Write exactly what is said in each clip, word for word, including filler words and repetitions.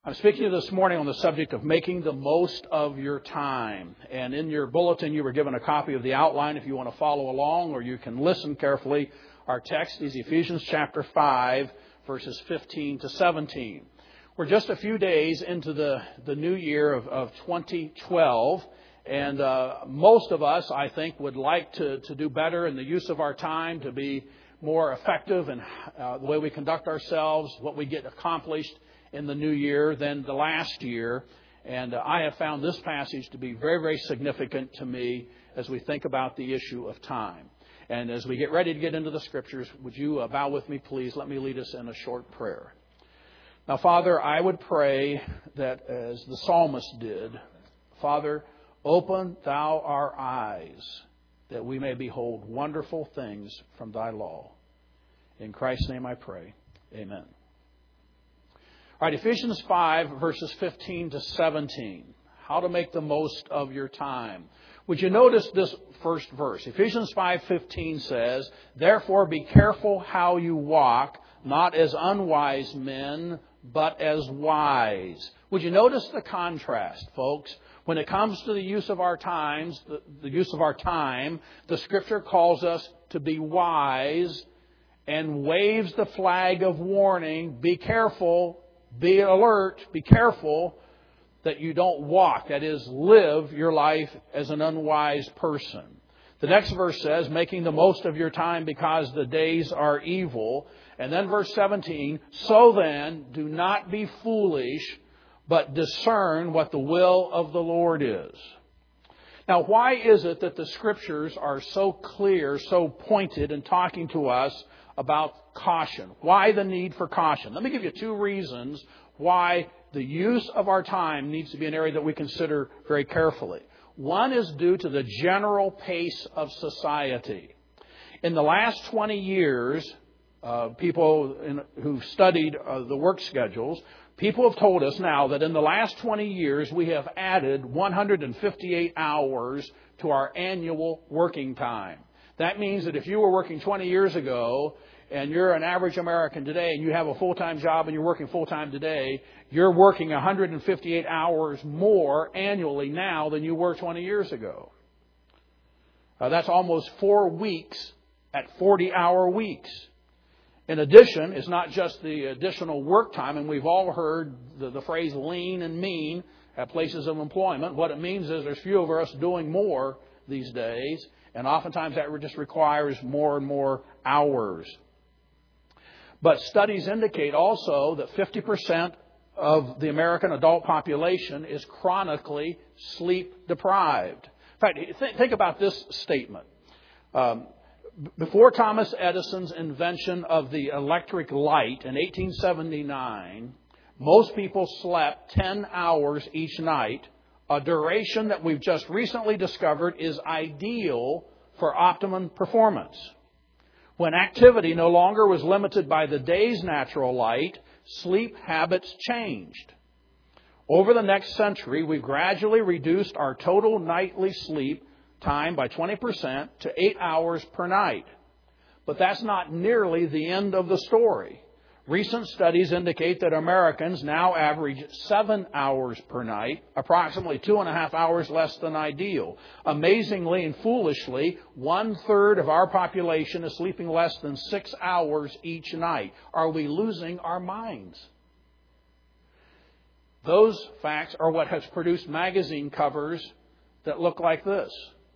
I'm speaking to you this morning on the subject of making the most of your time. And in your bulletin, you were given a copy of the outline if you want to follow along, or you can listen carefully. Our text is Ephesians chapter five, verses fifteen to seventeen. We're just a few days into the, the new year of, of twenty twelve. And uh, most of us, I think, would like to, to do better in the use of our time, to be more effective in uh, the way we conduct ourselves, what we get accomplished in the new year than the last year. And uh, I have found this passage to be very, very significant to me as we think about the issue of time. And as we get ready to get into the Scriptures, would you uh, bow with me, please? Let me lead us in a short prayer. Now, Father, I would pray that as the psalmist did, Father, open thou our eyes that we may behold wonderful things from thy law. In Christ's name I pray. Amen. All right, Ephesians five, verses fifteen to seventeen. How to make the most of your time. Would you notice this first verse? Ephesians five fifteen says, "Therefore be careful how you walk, not as unwise men, but as wise." Would you notice the contrast, folks? When it comes to the use of our times, the, the use of our time, the Scripture calls us to be wise and waves the flag of warning. Be careful. Be alert, be careful that you don't walk, that is, live your life as an unwise person. The next verse says, making the most of your time because the days are evil. And then verse seventeen, so then, do not be foolish, but discern what the will of the Lord is. Now, why is it that the Scriptures are so clear, so pointed in talking to us about caution? Why the need for caution? Let me give you two reasons why the use of our time needs to be an area that we consider very carefully. One is due to the general pace of society. In the last twenty years, uh, people in, who've studied uh, the work schedules, people have told us now that in the last twenty years we have added one hundred fifty-eight hours to our annual working time. That means that if you were working twenty years ago and you're an average American today and you have a full-time job and you're working full-time today, you're working one hundred fifty-eight hours more annually now than you were twenty years ago. Uh, that's almost four weeks at forty-hour weeks. In addition, it's not just the additional work time, and we've all heard the, the phrase lean and mean at places of employment. What it means is there's few of us doing more these days. And oftentimes that just requires more and more hours. But studies indicate also that fifty percent of the American adult population is chronically sleep deprived. In fact, th- think about this statement. Um, before Thomas Edison's invention of the electric light in eighteen seventy-nine, most people slept ten hours each night. A duration that we've just recently discovered is ideal for optimum performance. When activity no longer was limited by the day's natural light, sleep habits changed. Over the next century, we gradually reduced our total nightly sleep time by twenty percent to eight hours per night. But that's not nearly the end of the story. Recent studies indicate that Americans now average seven hours per night, approximately two and a half hours less than ideal. Amazingly and foolishly, one-third of our population is sleeping less than six hours each night. Are we losing our minds? Those facts are what has produced magazine covers that look like this.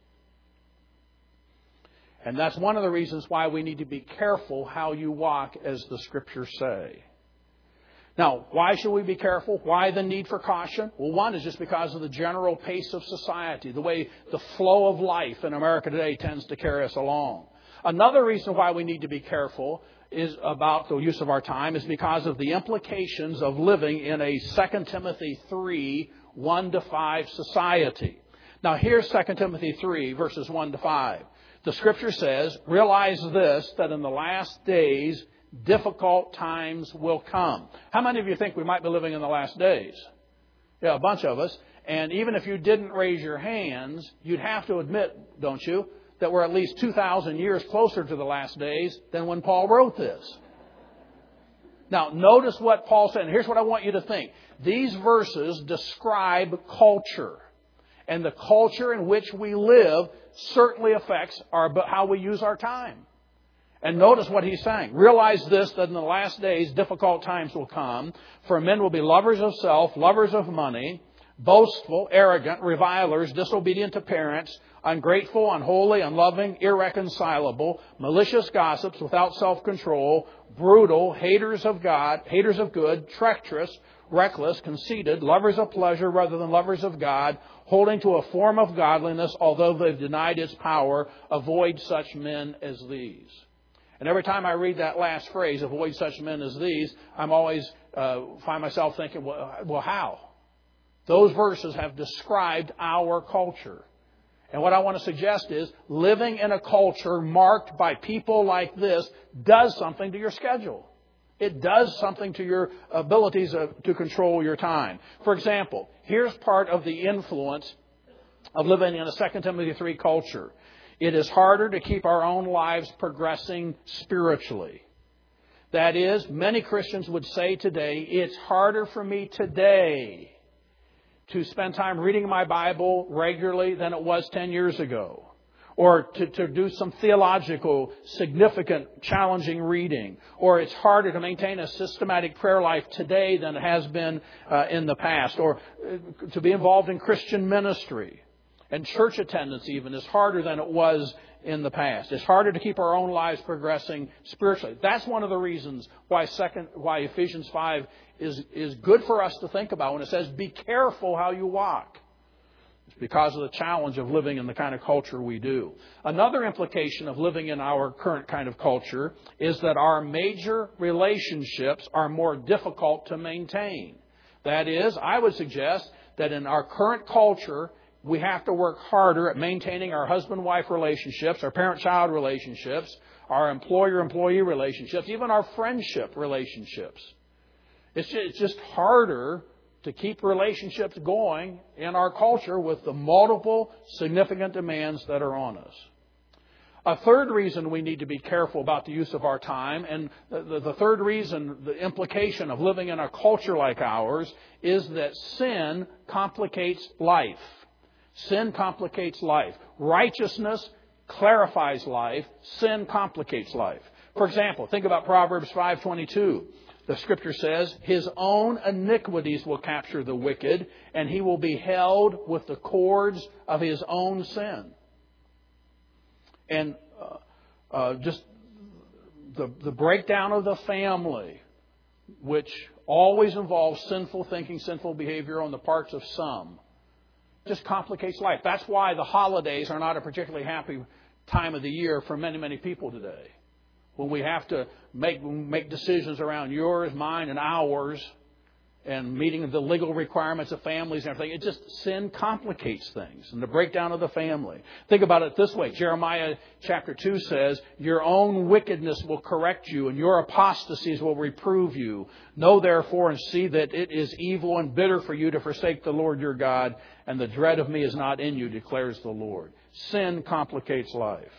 And that's one of the reasons why we need to be careful how you walk, as the Scriptures say. Now, why should we be careful? Why the need for caution? Well, one is just because of the general pace of society, the way the flow of life in America today tends to carry us along. Another reason why we need to be careful is about the use of our time is because of the implications of living in a Second Timothy three, one to five society. Now, here's Second Timothy three, verses one to five. The Scripture says, realize this, that in the last days, difficult times will come. How many of you think we might be living in the last days? Yeah, a bunch of us. And even if you didn't raise your hands, you'd have to admit, don't you, that we're at least two thousand years closer to the last days than when Paul wrote this. Now, notice what Paul said. And here's what I want you to think. These verses describe culture. And the culture in which we live certainly affects our, how we use our time. And notice what he's saying. Realize this, that in the last days, difficult times will come. For men will be lovers of self, lovers of money, boastful, arrogant, revilers, disobedient to parents, ungrateful, unholy, unloving, irreconcilable, malicious gossips, without self-control, brutal, haters of God, haters of good, treacherous, reckless, conceited, lovers of pleasure rather than lovers of God, holding to a form of godliness, although they've denied its power. Avoid such men as these. And every time I read that last phrase, avoid such men as these, I'm always uh, find myself thinking, well, well, how? Those verses have described our culture. And what I want to suggest is living in a culture marked by people like this does something to your schedule. It does something to your abilities to control your time. For example, here's part of the influence of living in a Second Timothy three culture. It is harder to keep our own lives progressing spiritually. That is, many Christians would say today, it's harder for me today to spend time reading my Bible regularly than it was ten years ago. Or to, to do some theological, significant, challenging reading. Or it's harder to maintain a systematic prayer life today than it has been uh, in the past. Or uh, to be involved in Christian ministry. And church attendance even is harder than it was in the past. It's harder to keep our own lives progressing spiritually. That's one of the reasons why second, why Ephesians five is, is good for us to think about when it says, be careful how you walk. It's because of the challenge of living in the kind of culture we do. Another implication of living in our current kind of culture is that our major relationships are more difficult to maintain. That is, I would suggest that in our current culture, we have to work harder at maintaining our husband-wife relationships, our parent-child relationships, our employer-employee relationships, even our friendship relationships. It's just, it's just harder to keep relationships going in our culture with the multiple significant demands that are on us. A third reason we need to be careful about the use of our time, and the, the, the third reason, the implication of living in a culture like ours, is that sin complicates life. Sin complicates life. Righteousness clarifies life. Sin complicates life. For example, think about Proverbs five twenty-two. The Scripture says, his own iniquities will capture the wicked, and he will be held with the cords of his own sin. And uh, uh, just the, the breakdown of the family, which always involves sinful thinking, sinful behavior on the parts of some, just complicates life. That's why the holidays are not a particularly happy time of the year for many, many people today. When we have to make make decisions around yours, mine, and ours, and meeting the legal requirements of families and everything, it just, sin complicates things, and the breakdown of the family. Think about it this way. Jeremiah chapter two says, your own wickedness will correct you, and your apostasies will reprove you. Know therefore and see that it is evil and bitter for you to forsake the Lord your God, and the dread of me is not in you, declares the Lord. Sin complicates life.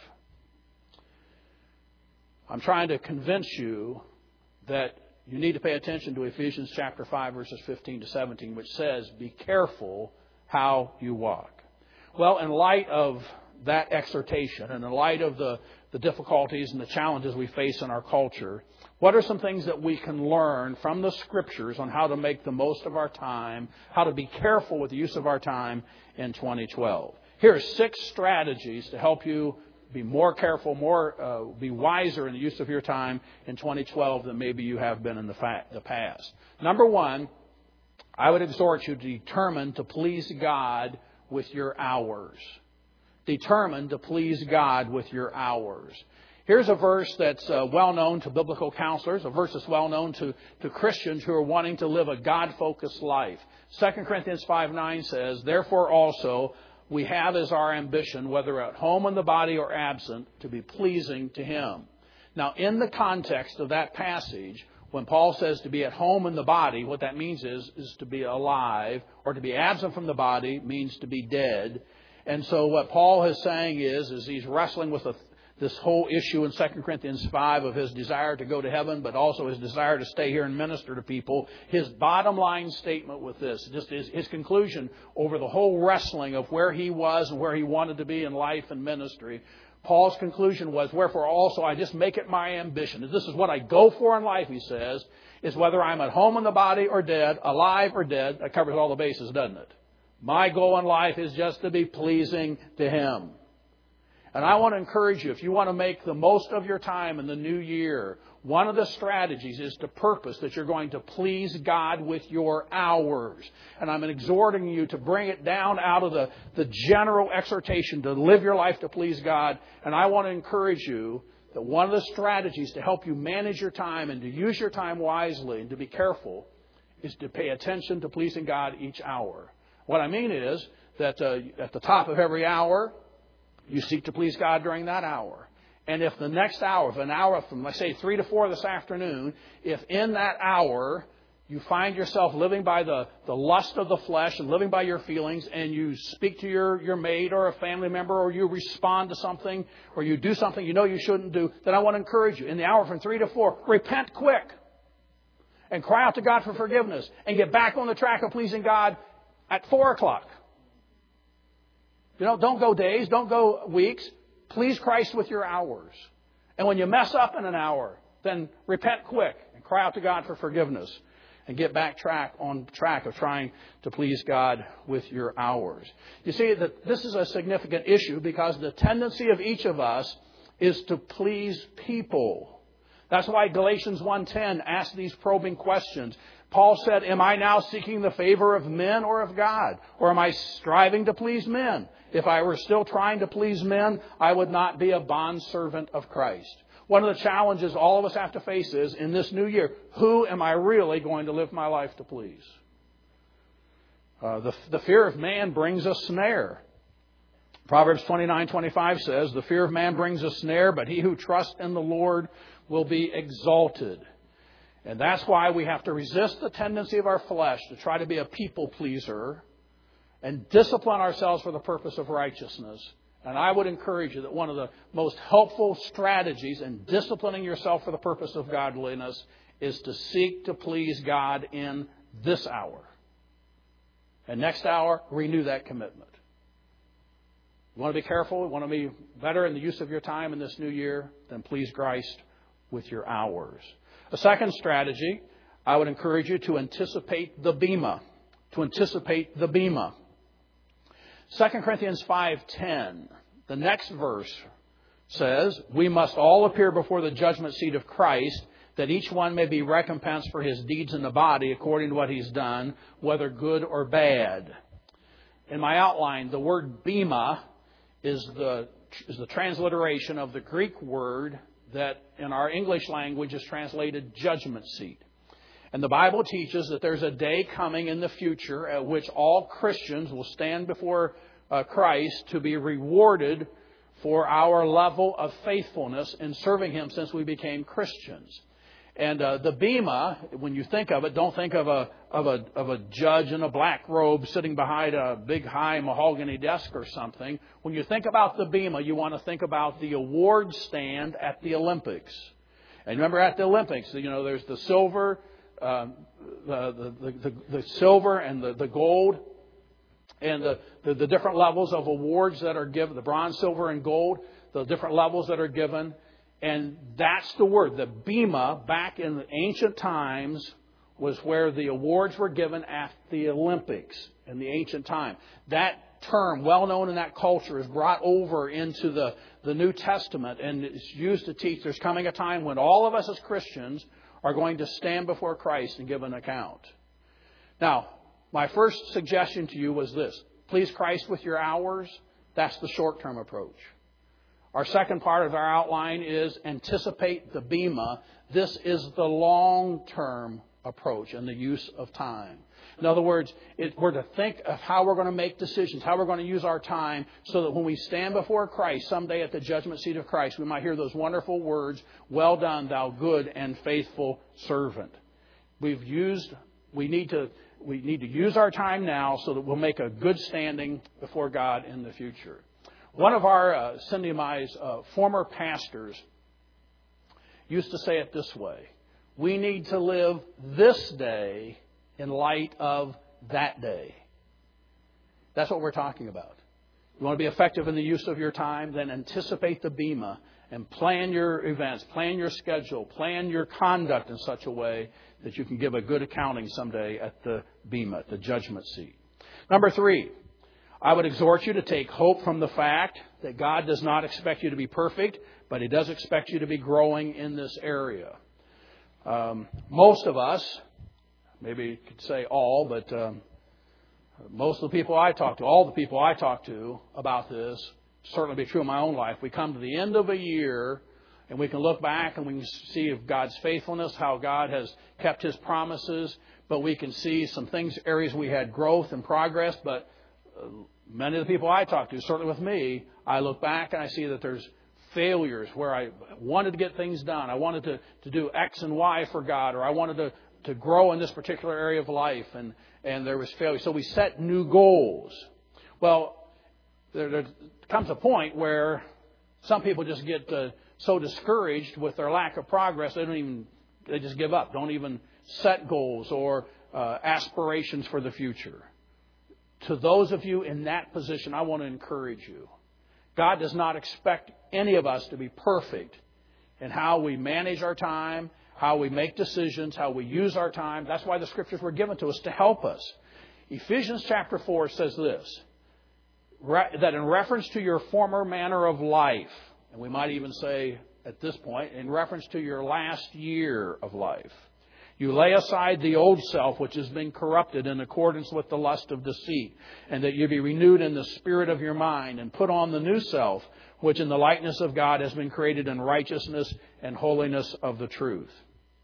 I'm trying to convince you that you need to pay attention to Ephesians chapter five, verses fifteen to seventeen, which says, be careful how you walk. Well, in light of that exhortation, and in light of the, the difficulties and the challenges we face in our culture, what are some things that we can learn from the Scriptures on how to make the most of our time, how to be careful with the use of our time in twenty twelve? Here are six strategies to help you be more careful, more uh, be wiser in the use of your time in twenty twelve than maybe you have been in the, fa- the past. Number one, I would exhort you to determine to please God with your hours. Determine to please God with your hours. Here's a verse that's uh, well known to biblical counselors, a verse that's well known to, to Christians who are wanting to live a God-focused life. Second Corinthians five nine says, therefore also we have as our ambition, whether at home in the body or absent, to be pleasing to Him. Now, in the context of that passage, when Paul says to be at home in the body, what that means is, is to be alive, or to be absent from the body means to be dead. And so what Paul is saying is, is he's wrestling with the, this whole issue in Second Corinthians five of his desire to go to heaven, but also his desire to stay here and minister to people. His bottom line statement with this, just his, his conclusion over the whole wrestling of where he was and where he wanted to be in life and ministry, Paul's conclusion was, wherefore also I just make it my ambition. This is what I go for in life, he says, is whether I'm at home in the body or dead, alive or dead. That covers all the bases, doesn't it? My goal in life is just to be pleasing to Him. And I want to encourage you, if you want to make the most of your time in the new year, one of the strategies is to purpose that you're going to please God with your hours. And I'm exhorting you to bring it down out of the, the general exhortation to live your life to please God. And I want to encourage you that one of the strategies to help you manage your time and to use your time wisely and to be careful is to pay attention to pleasing God each hour. What I mean is that uh, at the top of every hour, you seek to please God during that hour. And if the next hour, if an hour from, let's say, three to four this afternoon, if in that hour you find yourself living by the, the lust of the flesh and living by your feelings, and you speak to your, your mate or a family member, or you respond to something, or you do something you know you shouldn't do, then I want to encourage you, in the hour from three to four, repent quick and cry out to God for forgiveness and get back on the track of pleasing God at four o'clock. You know, don't go days, don't go weeks. Please Christ with your hours. And when you mess up in an hour, then repent quick and cry out to God for forgiveness and get back track on track of trying to please God with your hours. You see that this is a significant issue because the tendency of each of us is to please people. That's why Galatians one ten asks these probing questions. Paul said, am I now seeking the favor of men or of God? Or am I striving to please men? If I were still trying to please men, I would not be a bondservant of Christ. One of the challenges all of us have to face is, in this new year, who am I really going to live my life to please? Uh, the, the fear of man brings a snare. Proverbs twenty-nine twenty-five says, the fear of man brings a snare, but he who trusts in the Lord will be exalted. And that's why we have to resist the tendency of our flesh to try to be a people pleaser and discipline ourselves for the purpose of righteousness. And I would encourage you that one of the most helpful strategies in disciplining yourself for the purpose of godliness is to seek to please God in this hour. And next hour, renew that commitment. You want to be careful, you want to be better in the use of your time in this new year, then please Christ with your hours. A second strategy, I would encourage you to anticipate the bema. To anticipate the bema. Second Corinthians five ten, the next verse says, we must all appear before the judgment seat of Christ, that each one may be recompensed for his deeds in the body according to what he's done, whether good or bad. In my outline, the word bema is the, is the transliteration of the Greek word that in our English language is translated judgment seat. And the Bible teaches that there's a day coming in the future at which all Christians will stand before uh, Christ to be rewarded for our level of faithfulness in serving Him since we became Christians. And uh, the bema, when you think of it, don't think of a of a of a judge in a black robe sitting behind a big high mahogany desk or something. When you think about the bema, you want to think about the award stand at the Olympics. And remember, at the Olympics, you know, there's the silver, uh, the, the the the silver and the the gold, and the, the the different levels of awards that are given, the bronze, silver, and gold, the different levels that are given. And that's the word. The bema, back in the ancient times, was where the awards were given at the Olympics in the ancient time. That term, well known in that culture, is brought over into the, the New Testament and it's used to teach there's coming a time when all of us as Christians are going to stand before Christ and give an account. Now, my first suggestion to you was this. Please Christ with your hours. That's the short-term approach. Our second part of our outline is anticipate the bema. This is the long-term approach and the use of time. In other words, it, we're to think of how we're going to make decisions, how we're going to use our time so that when we stand before Christ someday at the judgment seat of Christ, we might hear those wonderful words, well done, thou good and faithful servant. We've used, we need to, we need to use our time now so that we'll make a good standing before God in the future. One of our, uh, Cindy and I's uh, former pastors used to say it this way: we need to live this day in light of that day. That's what we're talking about. You want to be effective in the use of your time? Then anticipate the bema and plan your events, plan your schedule, plan your conduct in such a way that you can give a good accounting someday at the bema, at the judgment seat. Number three, I would exhort you to take hope from the fact that God does not expect you to be perfect, but He does expect you to be growing in this area. Um, most of us, maybe you could say all, but um, most of the people I talk to, all the people I talk to about this, certainly be true in my own life. We come to the end of a year and we can look back and we can see of God's faithfulness, how God has kept His promises, but we can see some things, areas we had growth and progress. But uh, many of the people I talk to, certainly with me, I look back and I see that there's failures where I wanted to get things done. I wanted to, to do X and Y for God, or I wanted to, to grow in this particular area of life, and, and there was failure. So we set new goals. Well, there, there comes a point where some people just get uh, so discouraged with their lack of progress, they don't even, they just give up, don't even set goals or uh, aspirations for the future. To those of you in that position, I want to encourage you. God does not expect any of us to be perfect in how we manage our time, how we make decisions, how we use our time. That's why the Scriptures were given to us, to help us. Ephesians chapter four says this, that in reference to your former manner of life, and we might even say at this point, in reference to your last year of life, you lay aside the old self, which has been corrupted in accordance with the lust of deceit, and that you be renewed in the spirit of your mind, and put on the new self, which in the likeness of God has been created in righteousness and holiness of the truth.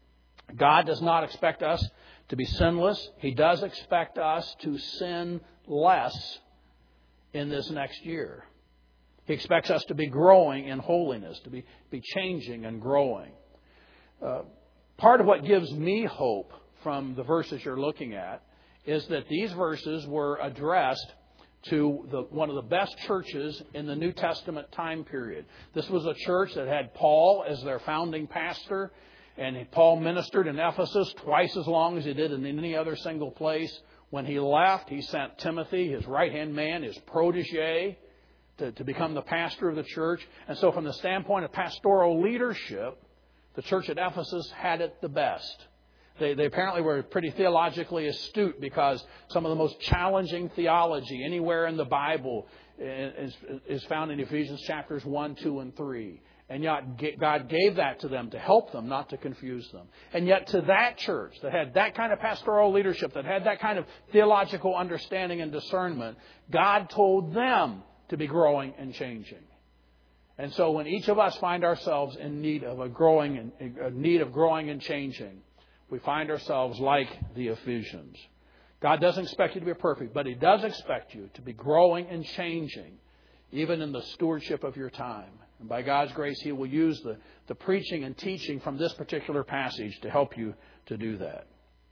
God does not expect us to be sinless. He does expect us to sin less in this next year. He expects us to be growing in holiness, to be, be changing and growing. Uh, part of what gives me hope from the verses you're looking at is that these verses were addressed to the, one of the best churches in the New Testament time period. This was a church that had Paul as their founding pastor, and Paul ministered in Ephesus twice as long as he did in any other single place. When he left, he sent Timothy, his right-hand man, his protege, to, to become the pastor of the church. And so from the standpoint of pastoral leadership, the church at Ephesus had it the best. They, they apparently were pretty theologically astute, because some of the most challenging theology anywhere in the Bible is, is found in Ephesians chapters one, two, and three. And yet God gave that to them to help them, not to confuse them. And yet to that church that had that kind of pastoral leadership, that had that kind of theological understanding and discernment, God told them to be growing and changing. And so when each of us find ourselves in need of a growing and a need of growing and changing, we find ourselves like the Ephesians. God doesn't expect you to be perfect, but He does expect you to be growing and changing, even in the stewardship of your time. And by God's grace, He will use the, the preaching and teaching from this particular passage to help you to do that.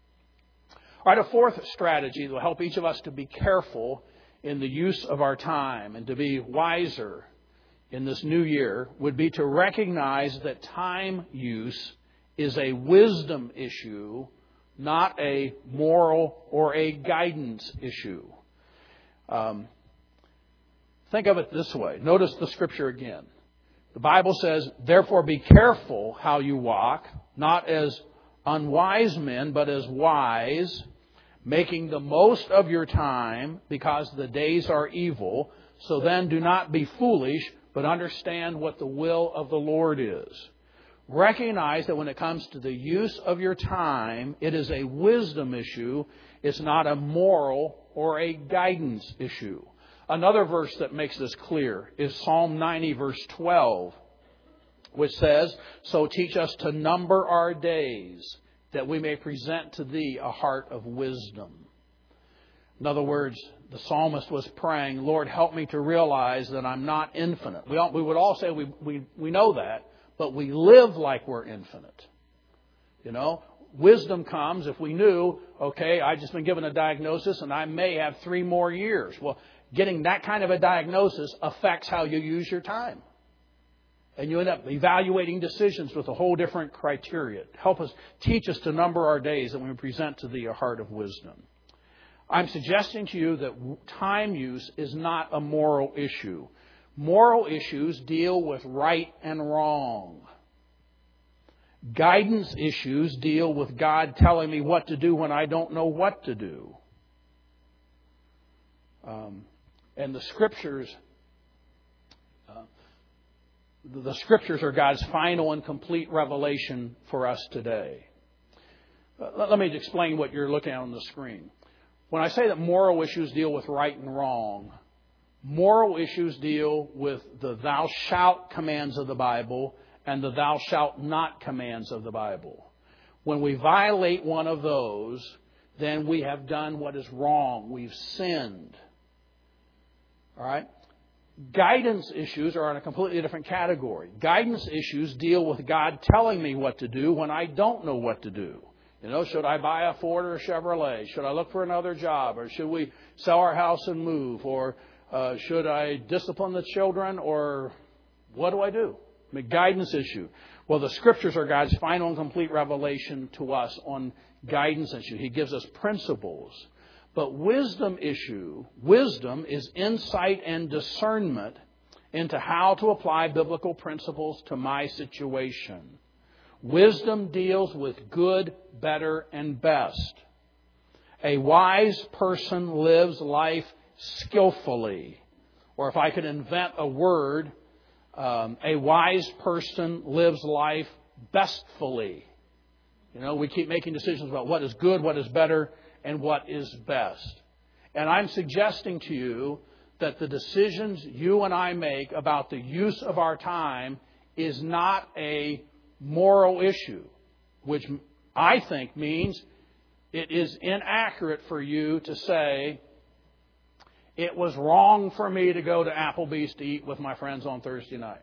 All right, a fourth strategy that will help each of us to be careful in the use of our time and to be wiser in this new year would be to recognize that time use is a wisdom issue, not a moral or a guidance issue. Um, think of it this way. Notice the Scripture again. The Bible says, therefore be careful how you walk, not as unwise men, but as wise, making the most of your time, because the days are evil. So then do not be foolish, but understand what the will of the Lord is. Recognize that when it comes to the use of your time, it is a wisdom issue. It's not a moral or a guidance issue. Another verse that makes this clear is Psalm ninety, verse twelve, which says, so teach us to number our days, that we may present to Thee a heart of wisdom. In other words, the psalmist was praying, Lord, help me to realize that I'm not infinite. We all, we would all say we, we, we know that, but we live like we're infinite. You know, wisdom comes if we knew, okay, I've just been given a diagnosis and I may have three more years. Well, getting that kind of a diagnosis affects how you use your time. And you end up evaluating decisions with a whole different criteria. Help us, teach us to number our days that we present to Thee a heart of wisdom. I'm suggesting to you that time use is not a moral issue. Moral issues deal with right and wrong. Guidance issues deal with God telling me what to do when I don't know what to do. Um, and the Scriptures... Uh, The Scriptures are God's final and complete revelation for us today. Let me explain what you're looking at on the screen. When I say that moral issues deal with right and wrong, moral issues deal with the thou shalt commands of the Bible and the thou shalt not commands of the Bible. When we violate one of those, then we have done what is wrong. We've sinned. All right? Guidance issues are in a completely different category. Guidance issues deal with God telling me what to do when I don't know what to do. You know, should I buy a Ford or a Chevrolet? Should I look for another job? Or should we sell our house and move? Or uh, should I discipline the children? Or what do I do? I mean, guidance issue. Well, the Scriptures are God's final and complete revelation to us on guidance issue. He gives us principles. But wisdom issue, wisdom is insight and discernment into how to apply biblical principles to my situation. Wisdom deals with good, better, and best. A wise person lives life skillfully. Or if I could invent a word, um, a wise person lives life bestfully. You know, we keep making decisions about what is good, what is better, and what is best. And I'm suggesting to you that the decisions you and I make about the use of our time is not a moral issue, which I think means it is inaccurate for you to say, it was wrong for me to go to Applebee's to eat with my friends on Thursday night.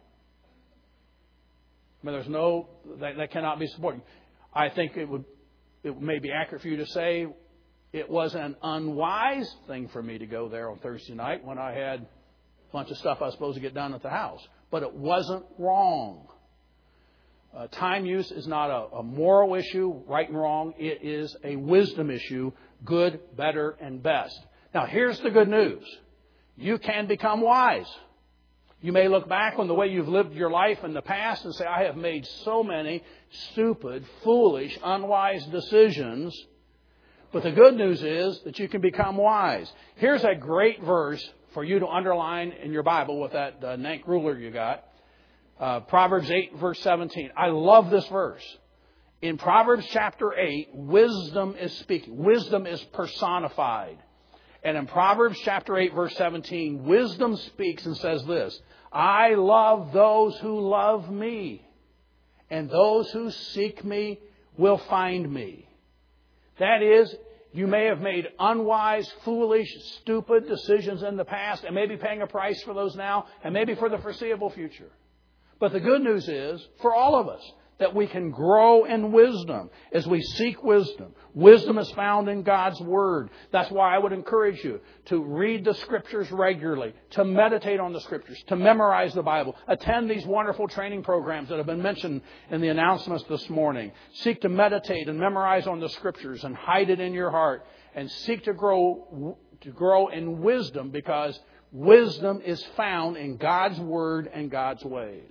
I mean, there's no, that, that cannot be supported. I think it would, it may be accurate for you to say, it was an unwise thing for me to go there on Thursday night when I had a bunch of stuff I was supposed to get done at the house. But it wasn't wrong. Uh, time use is not a, a moral issue, right and wrong. It is a wisdom issue, good, better, and best. Now, here's the good news. You can become wise. You may look back on the way you've lived your life in the past and say, I have made so many stupid, foolish, unwise decisions. But the good news is that you can become wise. Here's a great verse for you to underline in your Bible with that uh, Nank ruler you got. Uh, Proverbs eight, verse seventeen. I love this verse. In Proverbs chapter eight, wisdom is speaking. Wisdom is personified. And in Proverbs chapter eight, verse seventeen, wisdom speaks and says this, I love those who love me, and those who seek me will find me. That is, you may have made unwise, foolish, stupid decisions in the past and may be paying a price for those now and maybe for the foreseeable future. But the good news is, for all of us, that we can grow in wisdom as we seek wisdom. Wisdom is found in God's Word. That's why I would encourage you to read the Scriptures regularly, to meditate on the Scriptures, to memorize the Bible, attend these wonderful training programs that have been mentioned in the announcements this morning. Seek to meditate and memorize on the Scriptures and hide it in your heart, and seek to grow to grow in wisdom, because wisdom is found in God's Word and God's ways.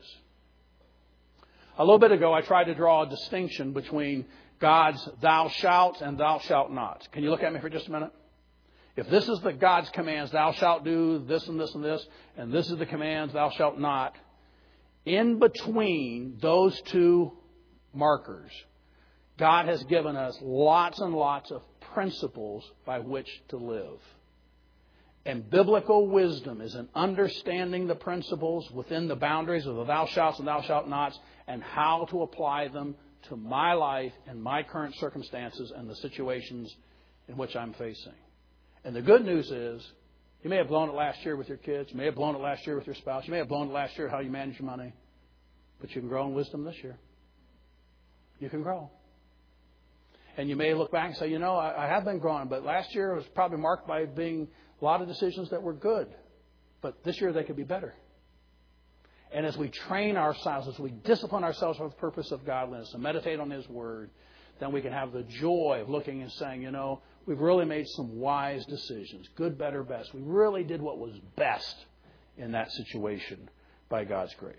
A little bit ago, I tried to draw a distinction between God's thou shalt and thou shalt not. Can you look at me for just a minute? If this is the God's commands, thou shalt do this and this and this, and this is the commands, thou shalt not, in between those two markers, God has given us lots and lots of principles by which to live. And biblical wisdom is in understanding the principles within the boundaries of the thou shalt and thou shalt nots, and how to apply them to my life and my current circumstances and the situations in which I'm facing. And the good news is, you may have blown it last year with your kids. You may have blown it last year with your spouse. You may have blown it last year how you manage your money. But you can grow in wisdom this year. You can grow. And you may look back and say, you know, I, I have been growing, but last year was probably marked by being a lot of decisions that were good. But this year they could be better. And as we train ourselves, as we discipline ourselves for the purpose of godliness and meditate on His Word, then we can have the joy of looking and saying, you know, we've really made some wise decisions. Good, better, best. We really did what was best in that situation by God's grace.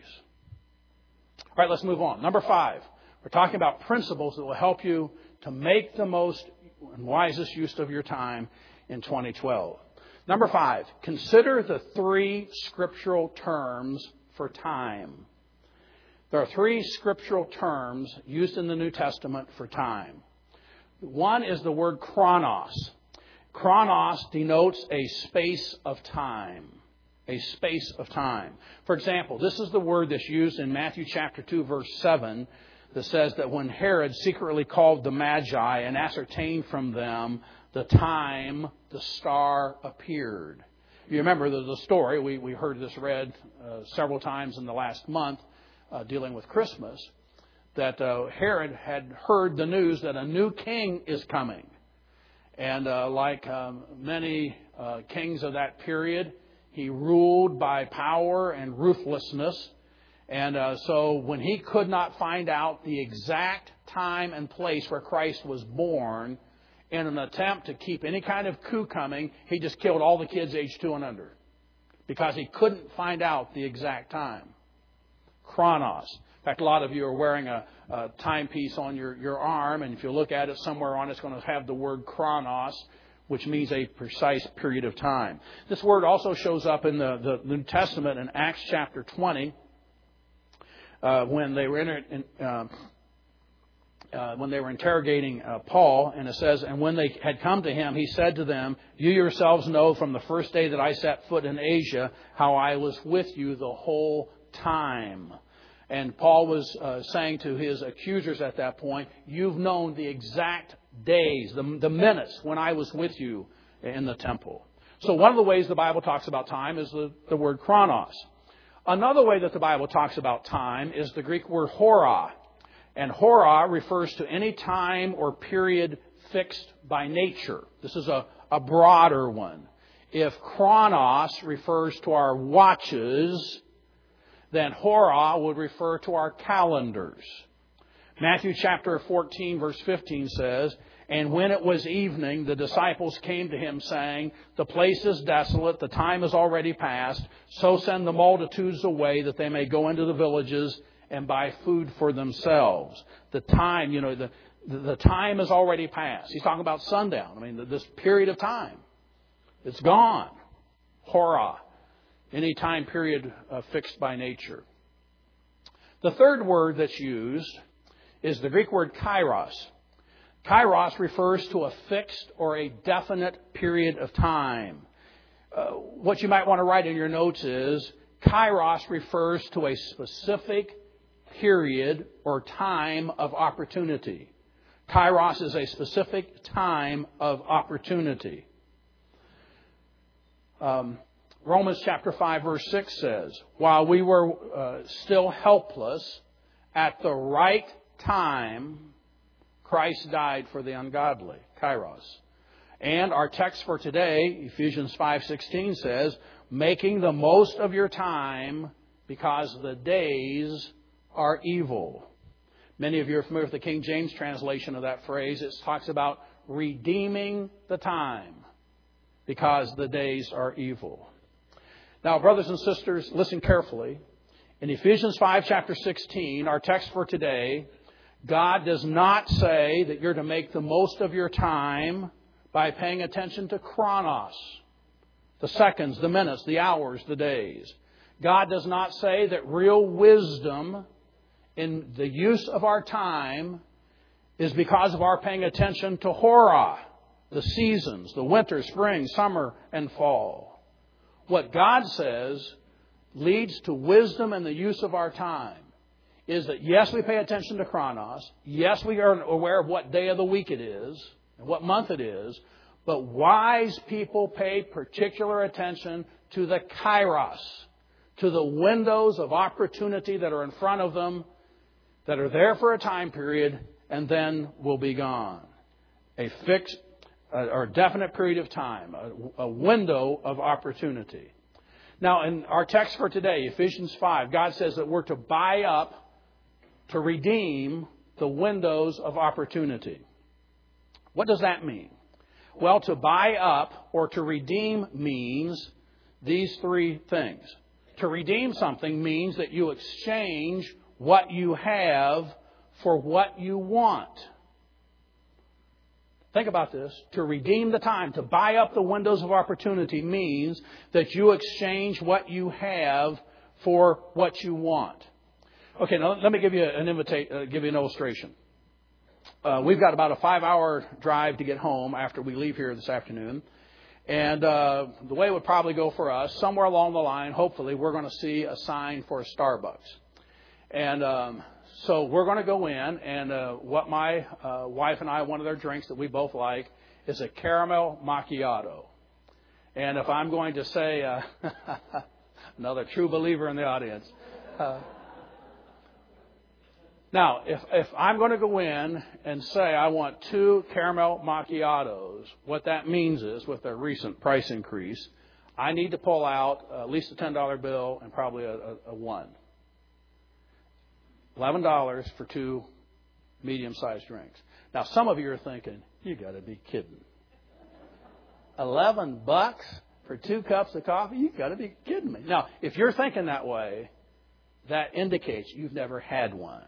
All right, let's move on. Number five. We're talking about principles that will help you to make the most and wisest use of your time in twenty twelve. Number five. Consider the three scriptural terms for time. There are three scriptural terms used in the New Testament for time. One is the word chronos. Chronos denotes a space of time. A space of time. For example, this is the word that's used in Matthew chapter two, verse seven, that says that when Herod secretly called the Magi and ascertained from them the time the star appeared. You remember the, the story, we, we heard this read uh, several times in the last month, uh, dealing with Christmas, that uh, Herod had heard the news that a new king is coming. And uh, like um, many uh, kings of that period, he ruled by power and ruthlessness. And uh, so when he could not find out the exact time and place where Christ was born, in an attempt to keep any kind of coup coming, he just killed all the kids aged two and under. Because he couldn't find out the exact time. Chronos. In fact, a lot of you are wearing a, a timepiece on your, your arm, and if you look at it somewhere on it, it's going to have the word chronos, which means a precise period of time. This word also shows up in the, the New Testament in Acts chapter twenty, uh, when they were in, in uh, Uh, when they were interrogating uh, Paul, and it says, and when they had come to him, he said to them, you yourselves know from the first day that I set foot in Asia how I was with you the whole time. And Paul was uh, saying to his accusers at that point, you've known the exact days, the, the minutes when I was with you in the temple. So one of the ways the Bible talks about time is the, the word chronos. Another way that the Bible talks about time is the Greek word hora. And hora refers to any time or period fixed by nature. This is a, a broader one. If chronos refers to our watches, then hora would refer to our calendars. Matthew chapter fourteen, verse fifteen says, and when it was evening, the disciples came to him saying, the place is desolate, the time is already past, so send the multitudes away that they may go into the villages and buy food for themselves. The time, you know, the, the time is already past. He's talking about sundown. I mean, this period of time. It's gone. Hora. Any time period uh, fixed by nature. The third word that's used is the Greek word kairos. Kairos refers to a fixed or a definite period of time. Uh, what you might want to write in your notes is, kairos refers to a specific period or time of opportunity. Kairos is a specific time of opportunity. Um, Romans chapter five verse six says, while we were uh, still helpless, at the right time, Christ died for the ungodly. Kairos. And our text for today, Ephesians five sixteen says, making the most of your time because the days are evil. Many of you are familiar with the King James translation of that phrase. It talks about redeeming the time because the days are evil. Now, brothers and sisters, listen carefully. In Ephesians five, chapter sixteen, our text for today, God does not say that you're to make the most of your time by paying attention to chronos, the seconds, the minutes, the hours, the days. God does not say that real wisdom in the use of our time is because of our paying attention to hora, the seasons, the winter, spring, summer, and fall. What God says leads to wisdom in the use of our time is that, yes, we pay attention to chronos. Yes, we are aware of what day of the week it is and what month it is. But wise people pay particular attention to the kairos, to the windows of opportunity that are in front of them, that are there for a time period and then will be gone. A fixed uh, or definite period of time, a, a window of opportunity. Now, in our text for today, Ephesians five, God says that we're to buy up, to redeem the windows of opportunity. What does that mean? Well, to buy up or to redeem means these three things. To redeem something means that you exchange what you have for what you want. Think about this. To redeem the time, to buy up the windows of opportunity means that you exchange what you have for what you want. Okay, now let me give you an invita- uh, give you an illustration. Uh, we've got about a five-hour drive to get home after we leave here this afternoon. And uh, the way it would probably go for us, somewhere along the line, hopefully, we're going to see a sign for a Starbucks. And um, so we're going to go in, and uh, what my uh, wife and I, one of their drinks that we both like, is a caramel macchiato. And if I'm going to say, uh, another true believer in the audience. Uh, now, if, if I'm going to go in and say I want two caramel macchiatos, what that means is, with their recent price increase, I need to pull out at least a ten dollar bill and probably a, a, a one. eleven dollars for two medium-sized drinks. Now, some of you are thinking, you got to be kidding. eleven bucks for two cups of coffee? You got to be kidding me. Now, if you're thinking that way, that indicates you've never had one.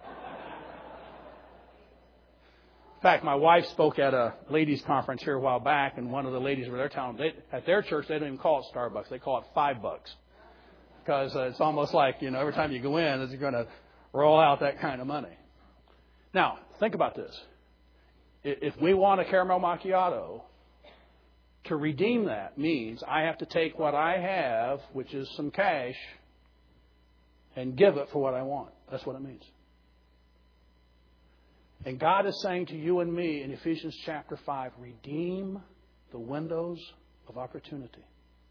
In fact, my wife spoke at a ladies' conference here a while back, and one of the ladies were there telling them, they, at their church, they don't even call it Starbucks. They call it five bucks. Because uh, it's almost like, you know, every time you go in, it's going to roll out that kind of money. Now, think about this. If we want a caramel macchiato, to redeem that means I have to take what I have, which is some cash, and give it for what I want. That's what it means. And God is saying to you and me in Ephesians chapter five, redeem the windows of opportunity.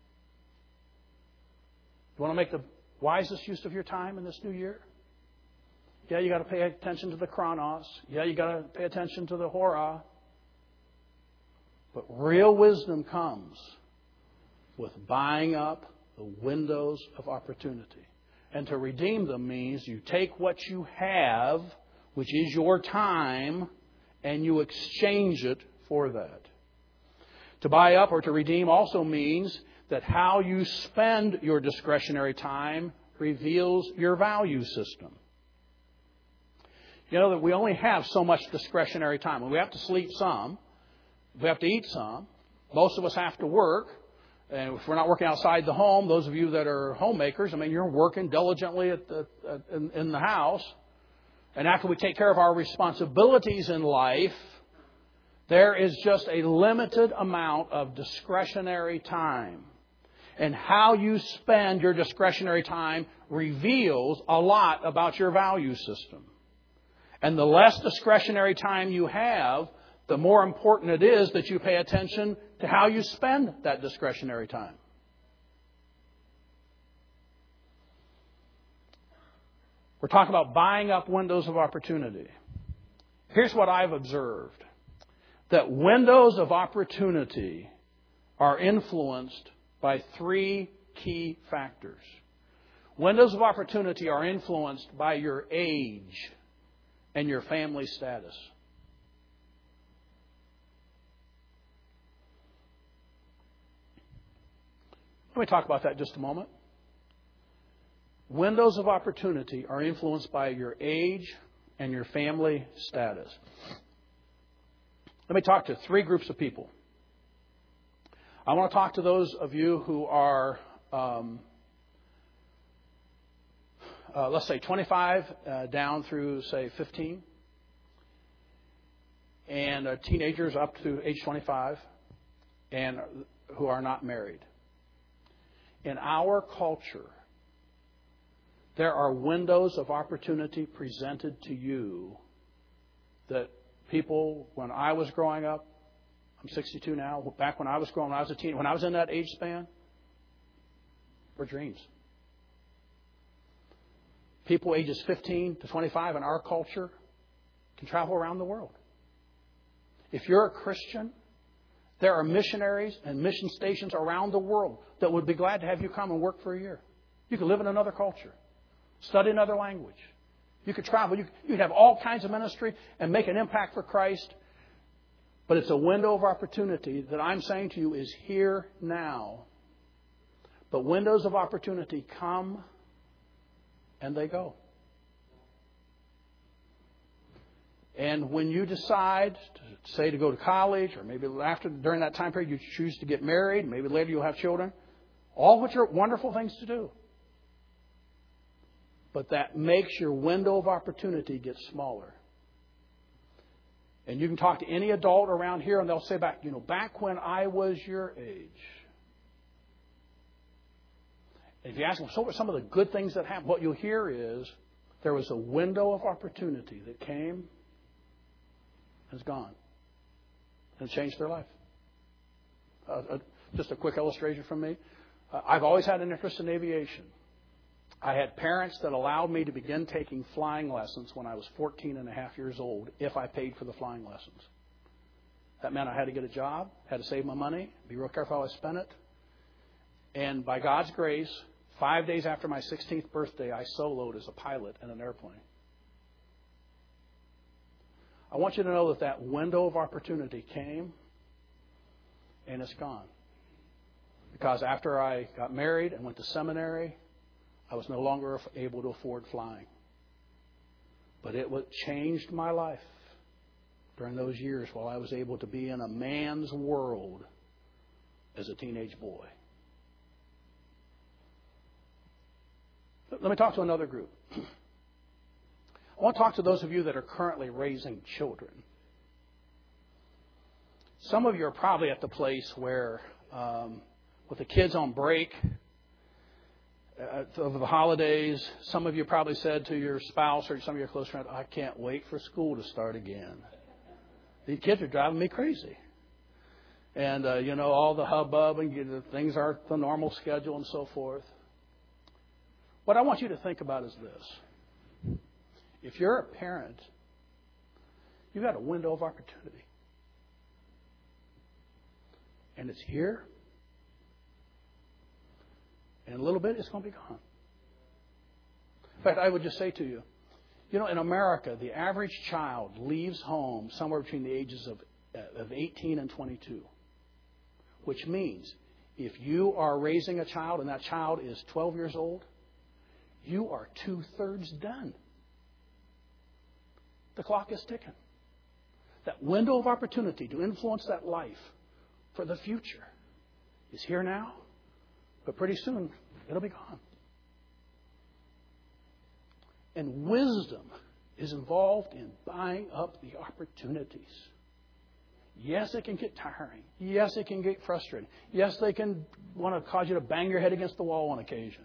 You want to make the wisest use of your time in this new year? Yeah, you got to pay attention to the chronos. Yeah, you got to pay attention to the hora. But real wisdom comes with buying up the windows of opportunity. And to redeem them means you take what you have, which is your time, and you exchange it for that. To buy up or to redeem also means that how you spend your discretionary time reveals your value system. You know that we only have so much discretionary time. We have to sleep some. We have to eat some. Most of us have to work. And if we're not working outside the home, those of you that are homemakers, I mean, you're working diligently at the, at, in, in the house. And after we take care of our responsibilities in life, there is just a limited amount of discretionary time. And how you spend your discretionary time reveals a lot about your value system. And the less discretionary time you have, the more important it is that you pay attention to how you spend that discretionary time. We're talking about buying up windows of opportunity. Here's what I've observed. That windows of opportunity are influenced by three key factors. Windows of opportunity are influenced by your age and your family status. Let me talk about that just a moment. Windows of opportunity are influenced by your age and your family status. Let me talk to three groups of people. I want to talk to those of you who are, um, uh, let's say, twenty-five uh, down through, say, fifteen. And uh, teenagers up to age twenty-five and who are not married. In our culture, there are windows of opportunity presented to you that people, when I was growing up, I'm sixty-two now, back when I was growing, when I was a teen, when I was in that age span, were dreams. People ages fifteen to twenty-five in our culture can travel around the world. If you're a Christian, there are missionaries and mission stations around the world that would be glad to have you come and work for a year. You could live in another culture, study another language. You could travel. You could have all kinds of ministry and make an impact for Christ. But it's a window of opportunity that I'm saying to you is here now. But windows of opportunity come and they go. And when you decide, to, say, to go to college, or maybe after during that time period you choose to get married, maybe later you'll have children, all which are wonderful things to do. But that makes your window of opportunity get smaller. And you can talk to any adult around here and they'll say back, you know, back when I was your age. And if you ask them, so what were some of the good things that happened? What you'll hear is there was a window of opportunity that came and is gone. And it changed their life. Uh, uh, just a quick illustration from me. Uh, I've always had an interest in aviation. I had parents that allowed me to begin taking flying lessons when I was fourteen and a half years old if I paid for the flying lessons. That meant I had to get a job, had to save my money, be real careful how I spent it. And by God's grace, five days after my sixteenth birthday, I soloed as a pilot in an airplane. I want you to know that that window of opportunity came and it's gone. Because after I got married and went to seminary, I was no longer able to afford flying. But it changed my life during those years while I was able to be in a man's world as a teenage boy. Let me talk to another group. I want to talk to those of you that are currently raising children. Some of you are probably at the place where, um, with the kids on break uh, over the holidays, some of you probably said to your spouse or some of your close friends, I can't wait for school to start again. These kids are driving me crazy. And, uh, you know, all the hubbub and you know, things aren't the normal schedule and so forth. What I want you to think about is this. If you're a parent, you've got a window of opportunity. And it's here. And in a little bit, it's going to be gone. In fact, I would just say to you, you know, in America, the average child leaves home somewhere between the ages of, of eighteen and twenty-two. Which means if you are raising a child and that child is twelve years old, you are two-thirds done. The clock is ticking. That window of opportunity to influence that life for the future is here now, but pretty soon it'll be gone. And wisdom is involved in buying up the opportunities. Yes, it can get tiring. Yes, it can get frustrating. Yes, they can want to cause you to bang your head against the wall on occasion.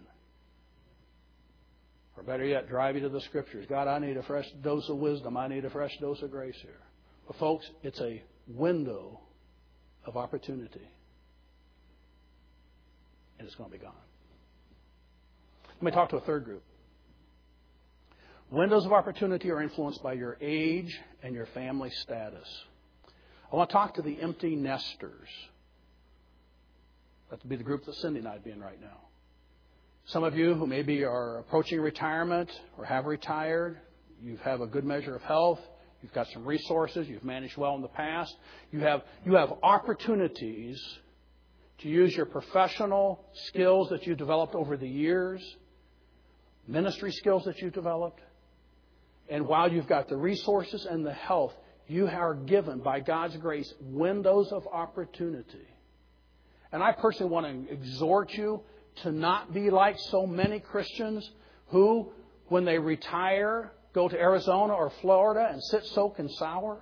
Or better yet, drive you to the Scriptures. God, I need a fresh dose of wisdom. I need a fresh dose of grace here. But folks, it's a window of opportunity. And it's going to be gone. Let me talk to a third group. Windows of opportunity are influenced by your age and your family status. I want to talk to the empty nesters. That would be the group that Cindy and I would be in right now. Some of you who maybe are approaching retirement or have retired, you have a good measure of health, you've got some resources, you've managed well in the past. You have, you have opportunities to use your professional skills that you've developed over the years, ministry skills that you've developed. And while you've got the resources and the health, you are given, by God's grace, windows of opportunity. And I personally want to exhort you to not be like so many Christians who, when they retire, go to Arizona or Florida and sit, soak, and sour.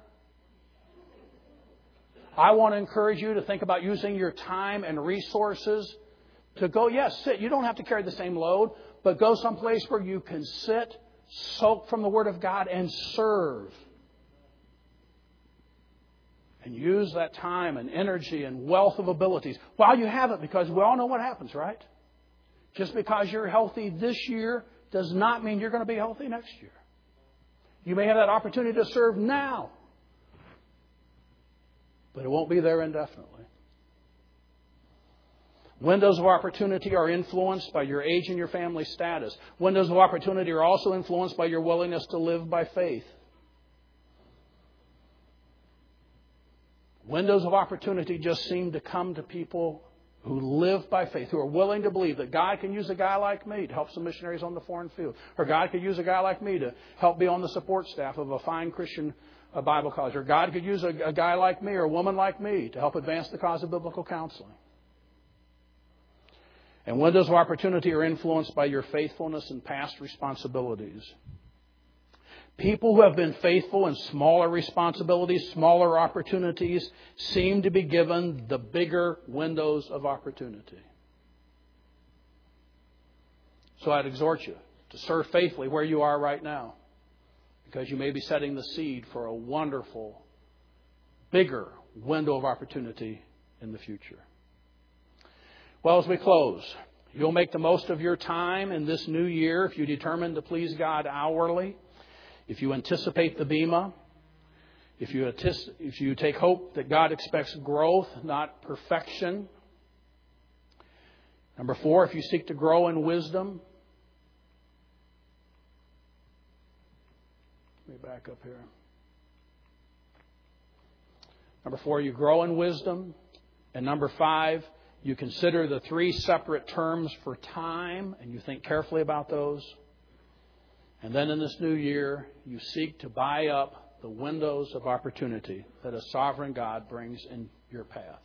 I want to encourage you to think about using your time and resources to go, yes, sit. You don't have to carry the same load, but go someplace where you can sit, soak from the Word of God, and serve. And use that time and energy and wealth of abilities while you have it, because we all know what happens, right? Just because you're healthy this year does not mean you're going to be healthy next year. You may have that opportunity to serve now. but it won't be there indefinitely. Windows of opportunity are influenced by your age and your family status. Windows of opportunity are also influenced by your willingness to live by faith. Windows of opportunity just seem to come to people who live by faith, who are willing to believe that God can use a guy like me to help some missionaries on the foreign field. Or God could use a guy like me to help be on the support staff of a fine Christian Bible college. Or God could use a, a guy like me or a woman like me to help advance the cause of biblical counseling. And windows of opportunity are influenced by your faithfulness and past responsibilities. People who have been faithful in smaller responsibilities, smaller opportunities, seem to be given the bigger windows of opportunity. So I'd exhort you to serve faithfully where you are right now, because you may be setting the seed for a wonderful, bigger window of opportunity in the future. Well, as we close, you'll make the most of your time in this new year if you determine to please God hourly. If you anticipate the bema, if you, if you take hope that God expects growth, not perfection. Number four, if you seek to grow in wisdom. Let me back up here. Number four, you grow in wisdom. And number five, you consider the three separate terms for time, and you think carefully about those. And then in this new year, you seek to buy up the windows of opportunity that a sovereign God brings in your path.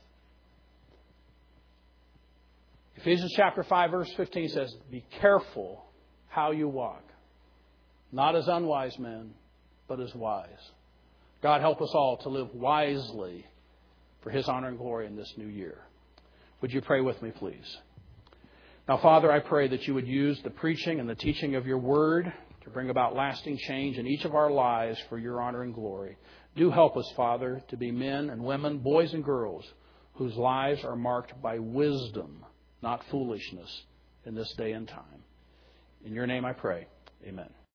Ephesians chapter five, verse fifteen says, be careful how you walk, not as unwise men, but as wise. God help us all to live wisely for His honor and glory in this new year. Would you pray with me, please? Now, Father, I pray that you would use the preaching and the teaching of your word to bring about lasting change in each of our lives for your honor and glory. Do help us, Father, to be men and women, boys and girls, whose lives are marked by wisdom, not foolishness, in this day and time. In your name I pray. Amen.